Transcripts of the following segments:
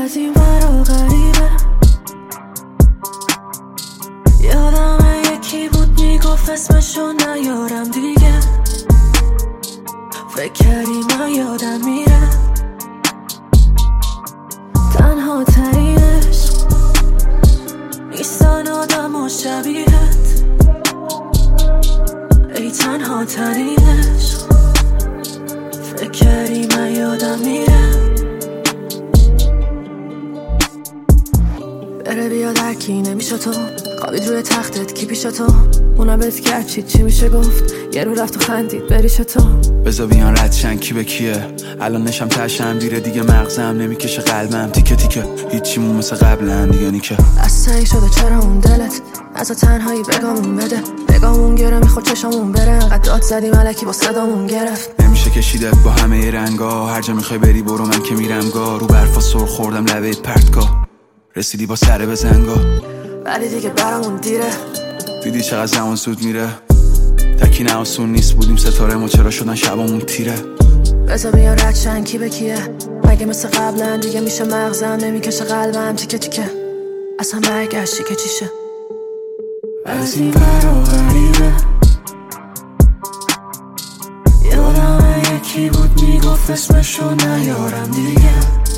از این ورا غریبه. یادم یکی بود میگفت اسمشو نیارم دیگه. فکر کردی من یادم میره. تنها ترینش نیستن آدم و شبیهت. ای تنها ترینش فکر کردی من یادم میره. بره بیاد هرکی نمیشه تو. خوابید روی تختت کی پیش تو. اونم بهت کرد چی میشه گفت. یه رو رفت و خندید بریش تو. بذار بیان ردشن کی به کیه. الان نشم تشم دیره دیگه مغزم نمیکشه قلبم تیکه تیکه. هیچیمون مثل قبلا دیگه نیکه. از سعی شده چرا اون دلت از تنهایی بگامون بده. بگامون گره میخواد چشامون بره. انقدر داد زدی ملکی با صدامون گرفت. نمیشه کشیدت با همه رنگا. هر جا میخوای بری برو من که میرم گا. رو برفا سر خوردم لبه پرتگاه. رسیدی با سر بزنگا ولی دیگه برامون دیره. دیدی چقدر زمان زود میره. تکی نه آسون نیست بودیم ستاره ما چرا شدن شبامون تیره. بذار بیان ردشن کی به کیه. مگه مثل قبلا دیگه میشه مغزم نمیکشه قلبم تیکه تیکه. اصلا برگشتی که چیشه. از این ورا غریبه. یادم یکی بود میگفت اسمشو نیارم دیگه.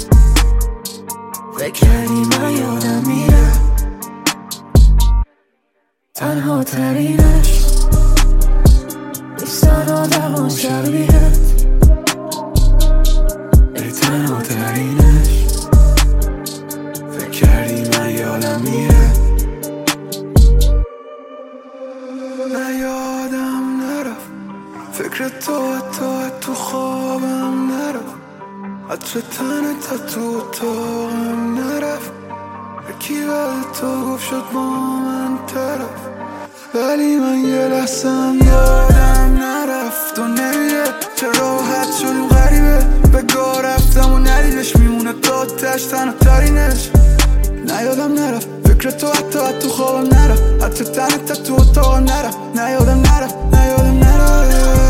فکر کردی من یادم میره. تنها ترینش نیستن آدم و شبیهت. ای تنها ترینش فکر کردی من یادم میره. نه یادم نرفت فکر تو خوابم نرفت. عطر تنت تو اتاقم نرفت. یکی بعد تو گفت شد با من طرف. ولی من یه لحظم یادم نرفت و نمیره. چه راحت شدیم غریبه. بگاه رفتم و ندیدش میمونه تا تش تنها ترینش. نه یادم نرفت فکر تو حتی تو خوابم نرفت. عطر تنت تو اتاقم نرفت. نه یادم نرفت